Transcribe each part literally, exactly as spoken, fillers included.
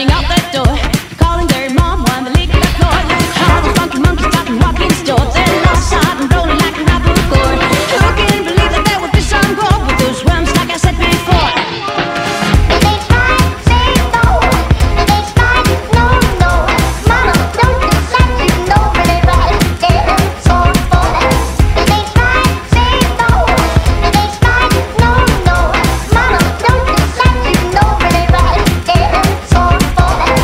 running out that door, calling their mom while they lick the floor. All the funky monkeys talking walking store, they're lost side and rolling like a rapper core. Who can believe that there would be some gold with those worms like I said before? They try, say no. They try, no, no. Mama, don't you let you know really right there, so for that. They try, say no. They try, no, no. Mama, don't you let you know really right there, so for that.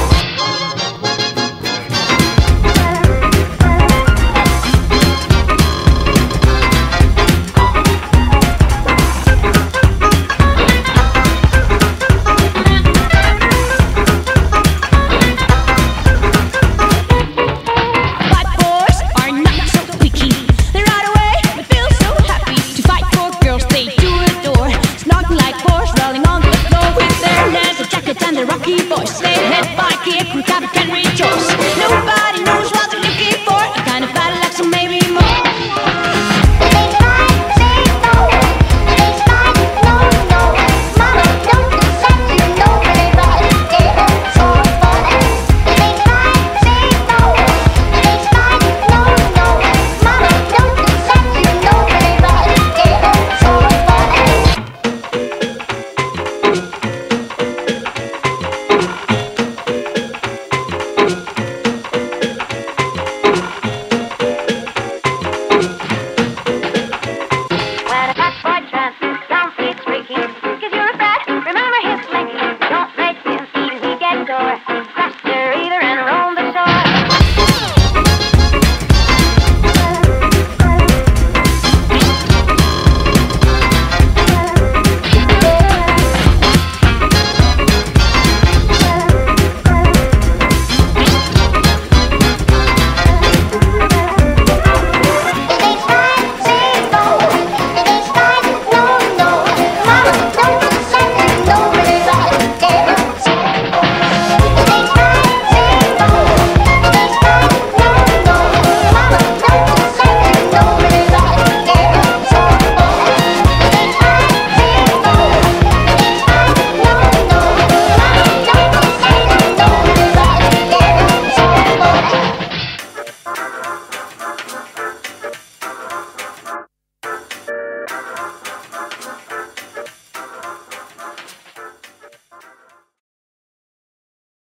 But boys are not so picky. They ride away, they feel so happy to fight for girls they do adore. Snorting like boars, rolling on the floor with their leather jackets and their rocky voice. They head by kick, we can rejoice. Nobody knows why.